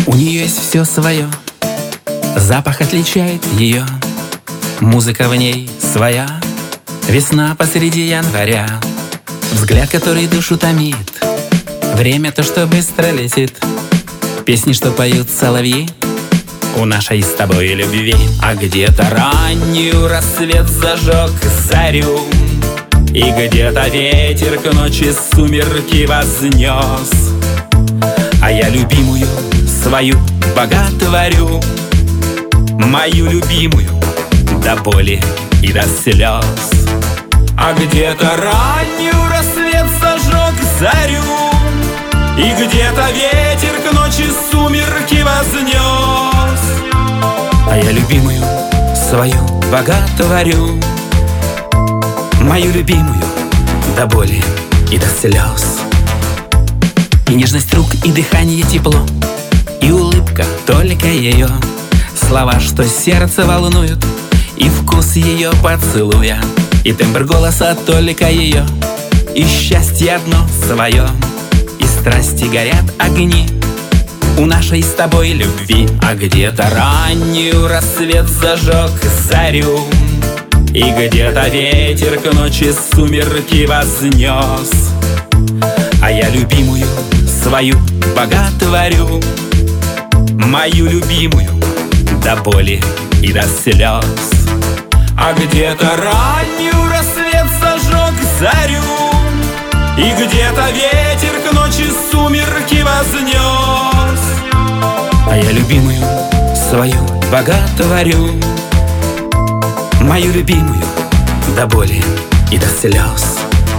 У нее есть все свое, запах отличает ее, музыка в ней своя, весна посреди января, взгляд, который душу томит, время то, что быстро летит, песни, что поют соловьи у нашей с тобой любви. А где-то раннюю рассвет зажег зарю, и где-то ветер к ночи сумерки вознес. А я любимую свою боготворю, мою любимую до боли и до слез. А где-то раннюю рассвет зажег зарю, и где-то ветер к ночи сумерки вознес. А я любимую свою боготворю, мою любимую до боли и до слез. И нежность рук, и дыхание тепло, и улыбка только ее, слова, что сердце волнуют, и вкус ее поцелуя, и тембр голоса только ее, и счастье одно свое, и страсти горят огни у нашей с тобой любви. А где-то раннюю рассвет зажег зарю, и где-то ветер к ночи сумерки вознес. А я любимую свою боготворю, мою любимую до боли и до слез. А где-то раннюю рассвет зажег зарю, и где-то ветер к ночи сумерки вознес. А я любимую свою боготворю, мою любимую до боли и до слез.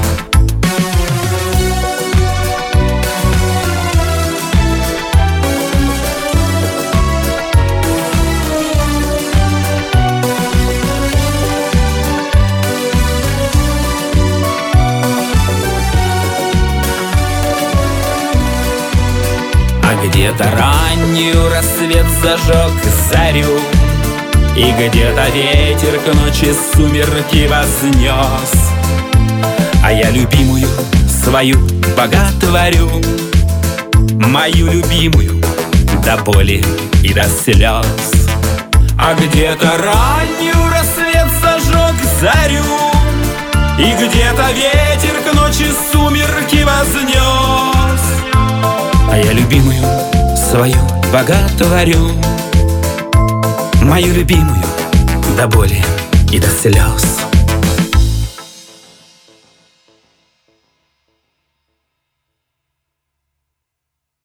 А где-то раннюю рассвет зажег зарю, и где-то ветер к ночи сумерки вознес. А я любимую свою боготворю, мою любимую до боли и до слез. А где-то раннюю рассвет зажег зарю, и где-то ветер к ночи сумерки вознес. А я любимую свою боготворю, мою любимую до боли и до слез.